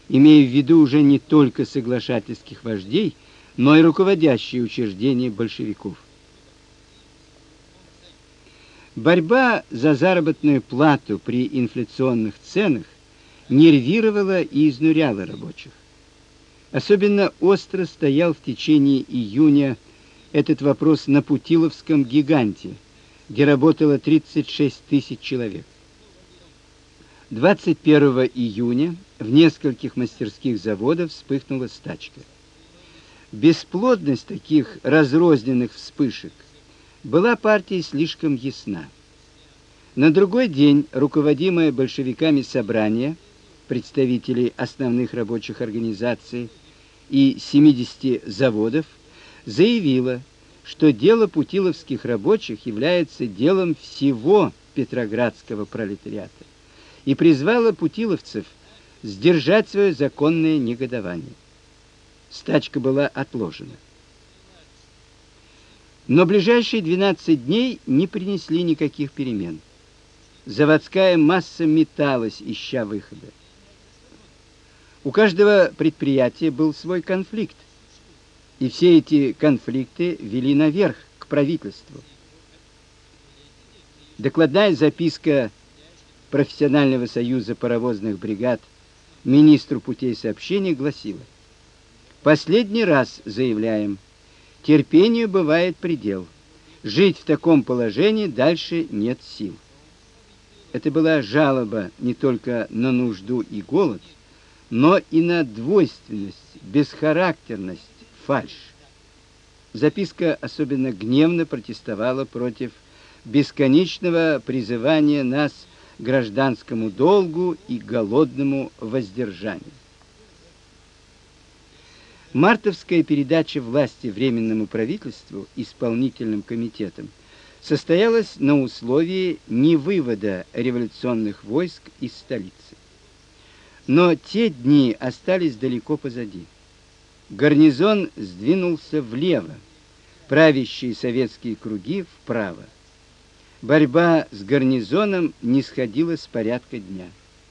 имея в виду уже не только соглашательских вождей, но и руководящие учреждения большевиков. Борьба за заработную плату при инфляционных ценах нервировала и изнуряла рабочих. Особенно остро стоял в течение июня этот вопрос на Путиловском гиганте, где работало 36 тысяч человек. 21 июня в нескольких мастерских заводов вспыхнула стачка. Бесплодность таких разрозненных вспышек была партией слишком ясна. На другой день руководимое большевиками собрание представителей основных рабочих организаций и 70 заводов заявило, что дело путиловских рабочих является делом всего петроградского пролетариата, и призвало путиловцев сдержать свое законное негодование. Стачка была отложена. Но ближайшие 12 дней не принесли никаких перемен. Заводская масса металась, ища выхода. У каждого предприятия был свой конфликт, и все эти конфликты вели наверх, к правительству. Докладная записка Профессионального союза паровозных бригад министру путей сообщения гласила: «Последний раз заявляем, терпению бывает предел. Жить в таком положении дальше нет сил». Это была жалоба не только на нужду и голод, но и на двойственность, бесхарактерность, фальшь. Записка особенно гневно протестовала против бесконечного призывания нас к гражданскому долгу и голодному воздержанию. Мартовская передача власти Временному правительству исполнительным комитетом состоялась на условии невывода революционных войск из столицы. Но те дни остались далеко позади. Гарнизон сдвинулся влево, правящие советские круги вправо. Борьба с гарнизоном не сходила с порядка дня.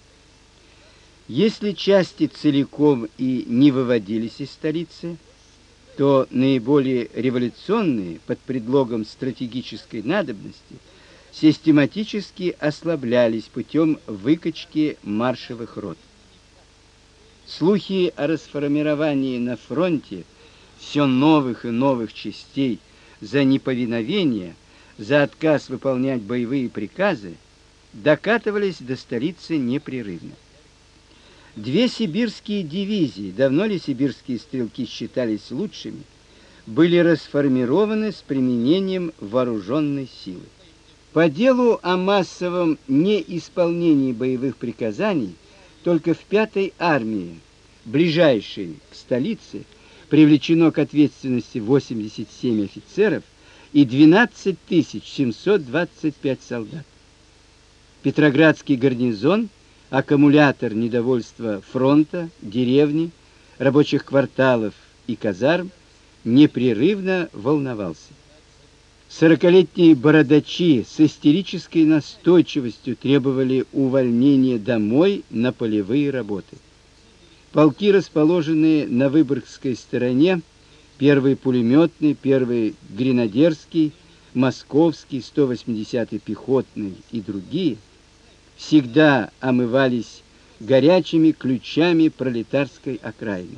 Если части целиком и не выводились из столицы, то наиболее революционные под предлогом стратегической надобности систематически ослаблялись путем выкачки маршевых рот. Слухи о расформировании на фронте все новых и новых частей за неповиновение, за отказ выполнять боевые приказы докатывались до столицы непрерывно. Две сибирские дивизии, давно ли сибирские стрелки считались лучшими, были расформированы с применением вооруженной силы. По делу о массовом неисполнении боевых приказаний только в 5-й армии, ближайшей к столице, привлечено к ответственности 87 офицеров и 12 725 солдат. Петроградский гарнизон, аккумулятор недовольства фронта, деревни, рабочих кварталов и казарм, непрерывно волновался. 40-летние бородачи с истерической настойчивостью требовали увольнения домой на полевые работы. Полки, расположенные на Выборгской стороне, 1-й пулеметный, 1-й гренадерский, Московский, 180-й пехотный и другие, всегда омывались горячими ключами пролетарской окраины.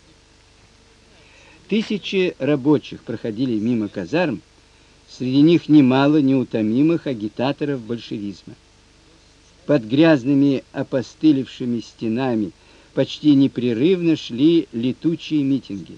Тысячи рабочих проходили мимо казарм, среди них немало неутомимых агитаторов большевизма. Под грязными опостылевшими стенами почти непрерывно шли летучие митинги.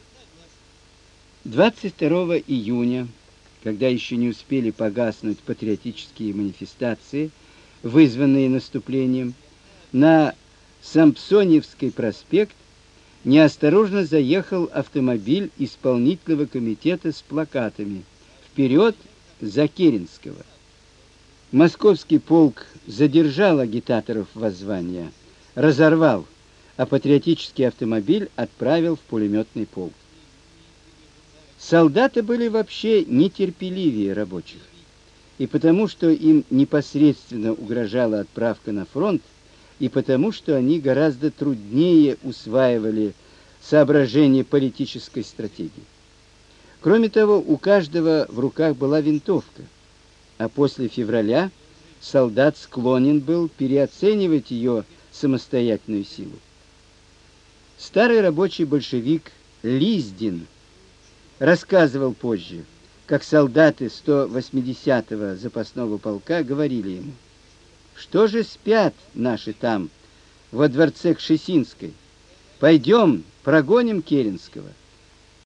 22 июня, когда еще не успели погаснуть патриотические манифестации, вызванные наступлением, на Сампсоневский проспект неосторожно заехал автомобиль исполнительного комитета с плакатами «Вперед за Керенского». Московский полк задержал агитаторов воззвания, разорвал, а патриотический автомобиль отправил в пулеметный полк. Солдаты были вообще нетерпеливее рабочих, и потому что им непосредственно угрожала отправка на фронт, и потому, что они гораздо труднее усваивали соображения политической стратегии. Кроме того, у каждого в руках была винтовка, а после февраля солдат склонен был переоценивать ее самостоятельную силу. Старый рабочий большевик Лиздин рассказывал позже, как солдаты 180-го запасного полка говорили ему: «Что же спят наши там, во дворце Кшесинской? Пойдем, прогоним Керенского».